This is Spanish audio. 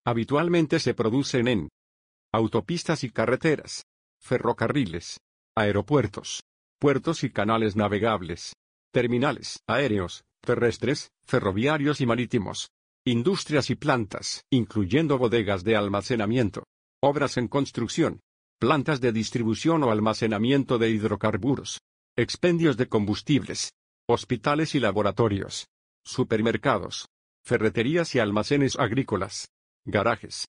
Habitualmente se producen en autopistas y carreteras, ferrocarriles, aeropuertos, puertos y canales navegables, terminales aéreos, terrestres, ferroviarios y marítimos, industrias y plantas, incluyendo bodegas de almacenamiento, obras en construcción, plantas de distribución o almacenamiento de hidrocarburos, expendios de combustibles, hospitales y laboratorios, supermercados, ferreterías y almacenes agrícolas, garajes,